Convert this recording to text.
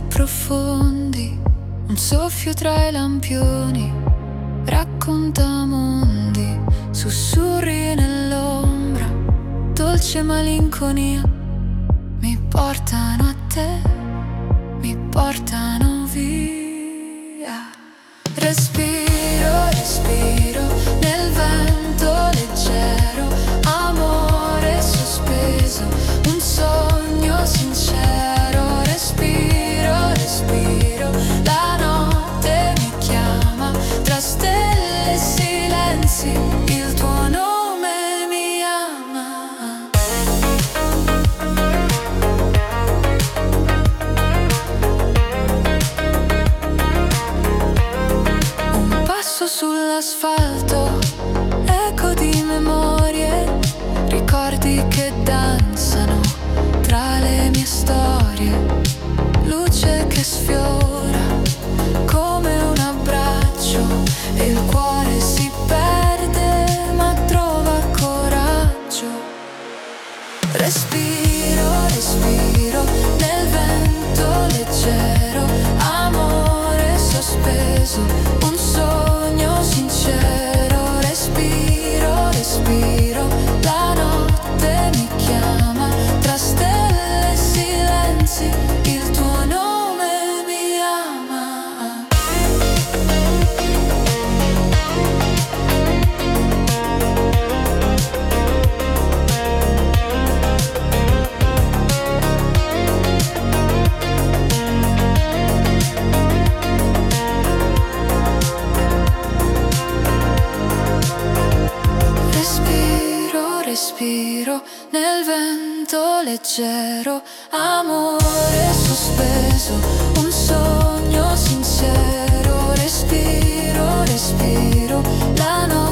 e profondi, un soffio tra i lampioni, racconta mondi, sussurri nell'ombra, dolce malinconia, mi portano a te, mi portano via. Respiro, respiro nel vento leggero, amore sospeso, un sogno sincero. Respiro, respiro, la notte mi chiama, tra stelle e silenzi, il tuo nome mi ama. Un passo sull'asfalto, eco di memorie, ricordi che danzano tra le mie storie, luce che sfiora come un abbraccio e il cuore si perde ma trova coraggio. Respiro, respiro nel vento leggero, amore sospeso, un sogno sincero. Respiro, respiro, la notte mi chiama, tra stelle e silenzi, il tuo nome mi ama. Respiro, respiro nel vento leggero, amore sospeso, un sogno sincero. Respiro, respiro, la notte